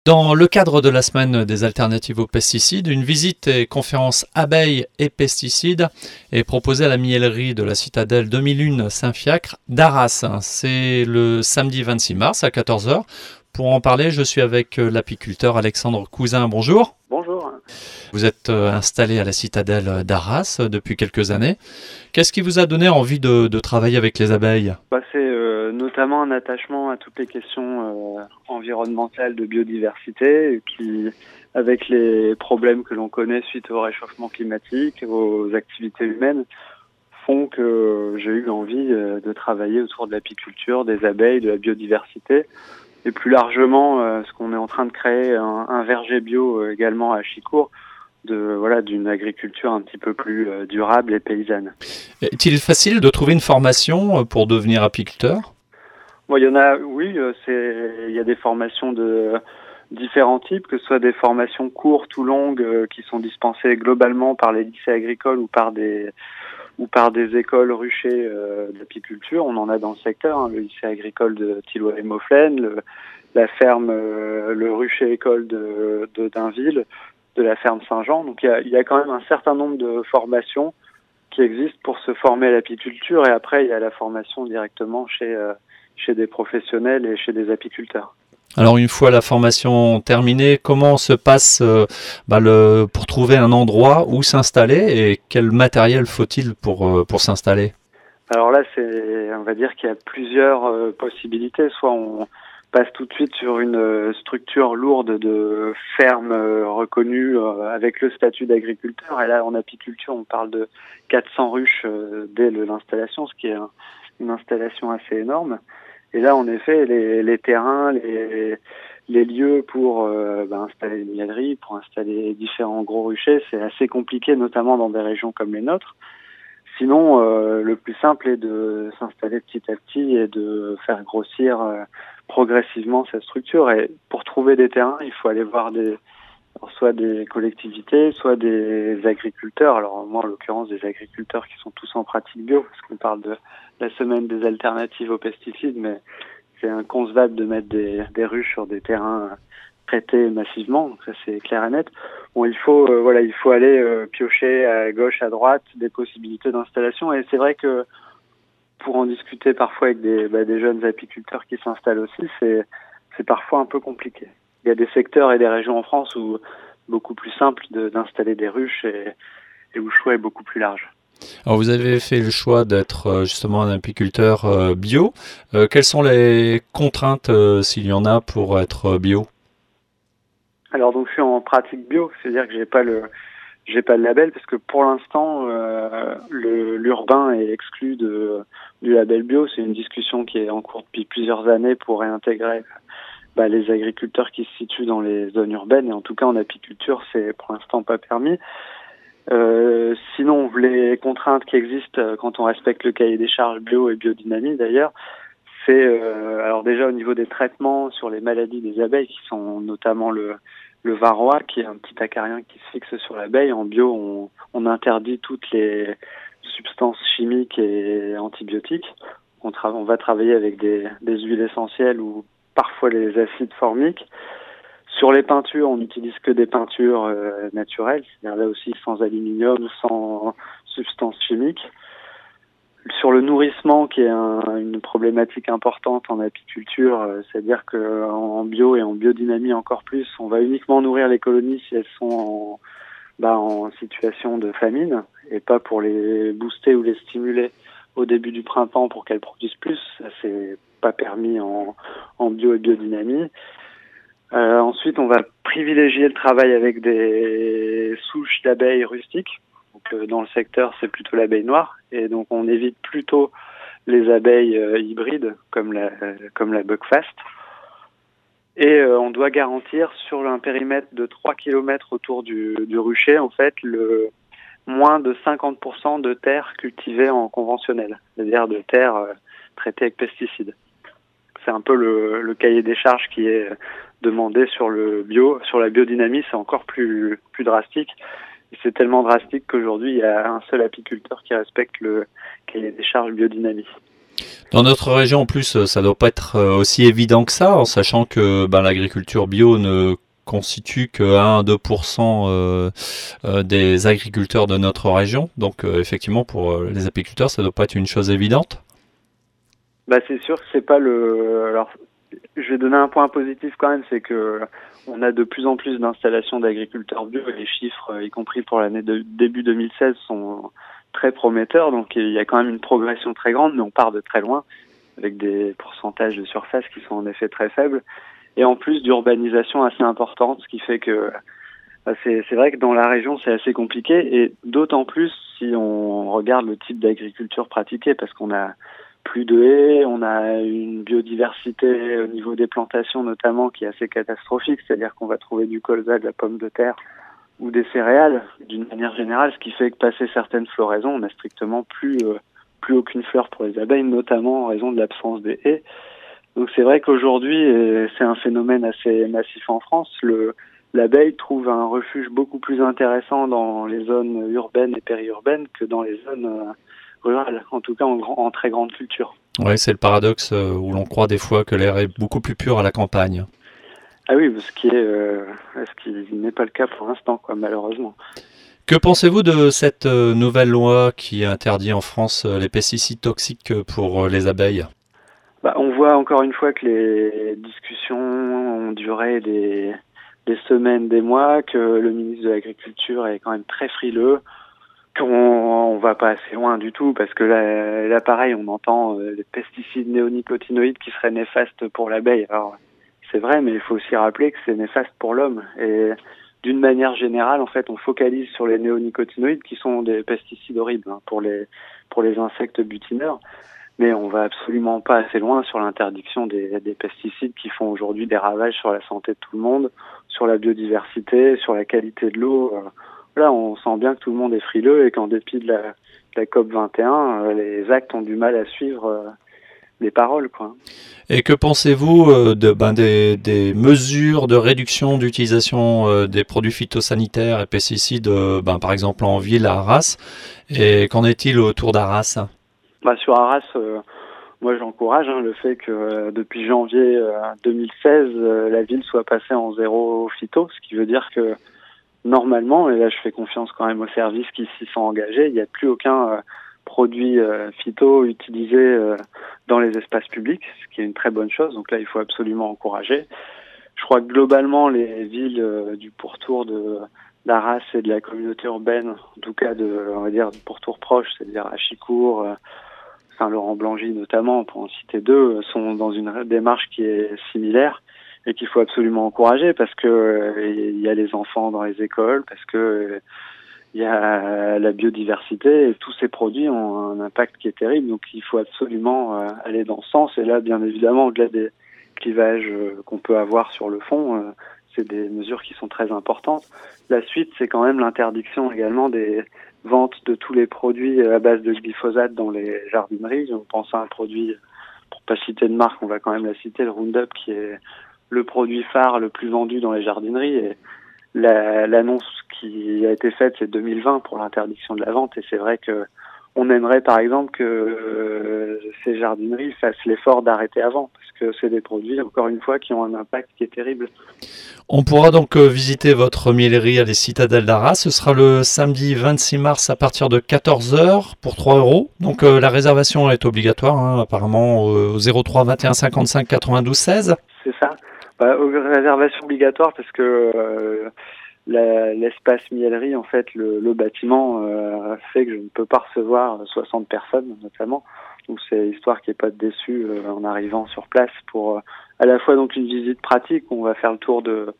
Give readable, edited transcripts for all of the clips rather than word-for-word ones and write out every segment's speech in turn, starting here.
Dans le cadre de la semaine des alternatives aux pesticides, une visite et conférence abeilles et pesticides est proposée à la miellerie de la citadelle 2001 Saint-Fiacre d'Arras. C'est le samedi 26 mars à 14 heures. Pour en parler, je suis avec l'apiculteur Alexandre Cousin. Bonjour. Bonjour. Vous êtes installé à la citadelle d'Arras depuis quelques années. Qu'est-ce qui vous a donné envie de travailler avec les abeilles ? C'est notamment un attachement à toutes les questions environnementales de biodiversité qui, avec les problèmes que l'on connaît suite au réchauffement climatique, aux activités humaines, font que j'ai eu envie de travailler autour de l'apiculture, des abeilles, de la biodiversité. Et plus largement, ce qu'on est en train de créer, un verger bio également à Chicourt, d'une agriculture un petit peu plus durable et paysanne. Est-il facile de trouver une formation pour devenir apiculteur ? Bon, il y en a, oui, il y a des formations de différents types, que ce soit des formations courtes ou longues qui sont dispensées globalement par les lycées agricoles ou par des écoles ruchées d'apiculture. On en a dans le secteur, le lycée agricole de Thilloy-et-Mauflaine, la ferme, le rucher école de d'Ainville, de la ferme Saint-Jean. Donc il y a quand même un certain nombre de formations qui existent pour se former à l'apiculture, et après il y a la formation directement chez des professionnels et chez des apiculteurs. Alors une fois la formation terminée, comment se passe pour trouver un endroit où s'installer et quel matériel faut-il pour s'installer ? Alors là, on va dire qu'il y a plusieurs possibilités. Soit on passe tout de suite sur une structure lourde de ferme reconnue avec le statut d'agriculteur. Et là, en apiculture, on parle de 400 ruches dès l'installation, ce qui est une installation assez énorme. Et là, en effet, les terrains, les lieux pour installer une miellerie, pour installer différents gros ruchers, c'est assez compliqué, notamment dans des régions comme les nôtres. Sinon, le plus simple est de s'installer petit à petit et de faire grossir progressivement sa structure. Et pour trouver des terrains, il faut aller voir soit des collectivités, soit des agriculteurs. Alors moi, en l'occurrence, des agriculteurs qui sont tous en pratique bio, parce qu'on parle de la semaine des alternatives aux pesticides, mais c'est inconcevable de mettre des ruches sur des terrains traités massivement, donc ça c'est clair et net. Bon, il faut aller piocher à gauche, à droite des possibilités d'installation, et c'est vrai que pour en discuter parfois avec des jeunes apiculteurs qui s'installent aussi, c'est parfois un peu compliqué. Il y a des secteurs et des régions en France où beaucoup plus simple d'installer des ruches et où le choix est beaucoup plus large. Alors vous avez fait le choix d'être justement un apiculteur bio. Quelles sont les contraintes, s'il y en a, pour être bio ? Alors donc je suis en pratique bio, c'est-à-dire que j'ai pas le label, parce que pour l'instant l'urbain est exclu du label bio. C'est une discussion qui est en cours depuis plusieurs années pour réintégrer les agriculteurs qui se situent dans les zones urbaines, et en tout cas en apiculture c'est pour l'instant pas permis. Sinon, les contraintes qui existent quand on respecte le cahier des charges bio et biodynamie d'ailleurs, c'est alors déjà au niveau des traitements sur les maladies des abeilles, qui sont notamment le varroa, qui est un petit acarien qui se fixe sur l'abeille. En bio, on interdit toutes les substances chimiques et antibiotiques. On va travailler avec des huiles essentielles ou parfois les acides formiques. Sur les peintures, on n'utilise que des peintures naturelles, c'est-à-dire là aussi sans aluminium, sans substances chimiques. Sur le nourrissement, qui est une problématique importante en apiculture, c'est-à-dire qu'en bio et en biodynamie encore plus, on va uniquement nourrir les colonies si elles sont en situation de famine, et pas pour les booster ou les stimuler au début du printemps pour qu'elles produisent plus. Ça, c'est pas permis en bio et biodynamie. Ensuite, on va privilégier le travail avec des souches d'abeilles rustiques. Donc, dans le secteur, c'est plutôt l'abeille noire, et donc on évite plutôt les abeilles hybrides comme la buckfast. Et on doit garantir sur un périmètre de 3 km autour du rucher, en fait, moins de 50% de terre cultivée en conventionnel, c'est-à-dire de terre traitée avec pesticides. C'est un peu le cahier des charges qui est demandé sur le bio. Sur la biodynamie, c'est encore plus drastique. Et c'est tellement drastique qu'aujourd'hui, il y a un seul apiculteur qui respecte le cahier des charges biodynamie. Dans notre région, en plus, ça doit pas être aussi évident que ça, en sachant que l'agriculture bio ne constitue que 1 à 2% des agriculteurs de notre région. Donc, effectivement, pour les apiculteurs, ça doit pas être une chose évidente. C'est sûr que c'est pas le. Alors, je vais donner un point positif quand même, c'est que on a de plus en plus d'installations d'agriculteurs bio et les chiffres, y compris pour l'année de début 2016, sont très prometteurs. Donc, il y a quand même une progression très grande, mais on part de très loin avec des pourcentages de surface qui sont en effet très faibles. Et en plus d'urbanisation assez importante, ce qui fait que c'est vrai que dans la région, c'est assez compliqué. Et d'autant plus si on regarde le type d'agriculture pratiquée, parce qu'on a plus de haies, on a une biodiversité au niveau des plantations notamment qui est assez catastrophique, c'est-à-dire qu'on va trouver du colza, de la pomme de terre ou des céréales d'une manière générale, ce qui fait que passé certaines floraisons, on n'a strictement plus aucune fleur pour les abeilles, notamment en raison de l'absence des haies. Donc c'est vrai qu'aujourd'hui, et c'est un phénomène assez massif en France, l'abeille trouve un refuge beaucoup plus intéressant dans les zones urbaines et périurbaines que dans les zones rurales, en tout cas en très grande culture. Oui, c'est le paradoxe où l'on croit des fois que l'air est beaucoup plus pur à la campagne. Ah oui, ce qui n'est pas le cas pour l'instant, malheureusement. Que pensez-vous de cette nouvelle loi qui interdit en France les pesticides toxiques pour les abeilles ? On voit encore une fois que les discussions ont duré des semaines, des mois, que le ministre de l'Agriculture est quand même très frileux, qu'on va pas assez loin du tout, parce que là pareil, on entend les pesticides néonicotinoïdes qui seraient néfastes pour l'abeille. Alors, c'est vrai, mais il faut aussi rappeler que c'est néfaste pour l'homme. Et d'une manière générale, en fait, on focalise sur les néonicotinoïdes qui sont des pesticides horribles pour les insectes butineurs. Mais on va absolument pas assez loin sur l'interdiction des pesticides qui font aujourd'hui des ravages sur la santé de tout le monde, sur la biodiversité, sur la qualité de l'eau. Là, on sent bien que tout le monde est frileux et qu'en dépit de la COP 21, les actes ont du mal à suivre les paroles, Et que pensez-vous des mesures de réduction d'utilisation des produits phytosanitaires et pesticides, par exemple en ville à Arras, et qu'en est-il autour d'Arras ? Sur Arras, moi j'encourage le fait que depuis janvier 2016, la ville soit passée en zéro phyto, ce qui veut dire que normalement, et là je fais confiance quand même aux services qui s'y sont engagés, il n'y a plus aucun produit phyto utilisé dans les espaces publics, ce qui est une très bonne chose. Donc là, il faut absolument encourager. Je crois que globalement, les villes du pourtour d'Arras et de la communauté urbaine, en tout cas on va dire du pourtour proche, c'est-à-dire Achicourt, Saint-Laurent-Blangy notamment, pour en citer deux, sont dans une démarche qui est similaire et qu'il faut absolument encourager parce que il y a les enfants dans les écoles, parce que il y a la biodiversité et tous ces produits ont un impact qui est terrible. Donc il faut absolument aller dans ce sens. Et là, bien évidemment, au-delà des clivages qu'on peut avoir sur le fond, c'est des mesures qui sont très importantes. La suite, c'est quand même l'interdiction également des ventes de tous les produits à base de glyphosate dans les jardineries. On pense à un produit, pour pas citer de marque, on va quand même la citer, le Roundup, qui est le produit phare le plus vendu dans les jardineries. Et l'annonce qui a été faite, c'est 2020 pour l'interdiction de la vente. Et c'est vrai que on aimerait par exemple que ces jardineries fassent l'effort d'arrêter avant, parce que c'est des produits, encore une fois, qui ont un impact qui est terrible. On pourra donc visiter votre miellerie à les Citadelles d'Arras. Ce sera le samedi 26 mars à partir de 14h pour 3 €. Donc la réservation est obligatoire, apparemment au 03 21 55 92 16. C'est ça. Réservation obligatoire parce que l'espace miellerie, en fait, le bâtiment fait que je ne peux pas recevoir 60 personnes notamment. Donc c'est histoire qu'il n'y ait pas de déçus en arrivant sur place pour à la fois donc une visite pratique. On va faire le tour de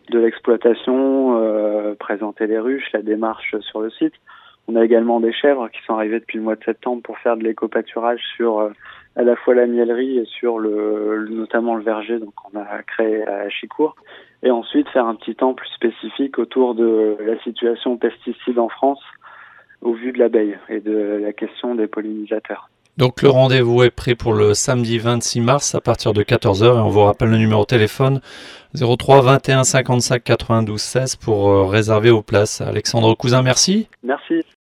l'exploitation, présenter les ruches, la démarche sur le site. On a également des chèvres qui sont arrivées depuis le mois de septembre pour faire de l'éco-pâturage sur à la fois la miellerie et sur notamment le verger, donc on a créé à Achicourt. Et ensuite faire un petit temps plus spécifique autour de la situation pesticides en France au vu de l'abeille et de la question des pollinisateurs. Donc le rendez-vous est pris pour le samedi 26 mars à partir de 14h et on vous rappelle le numéro de téléphone 03 21 55 92 16 pour réserver vos places. Alexandre Cousin, merci. Merci.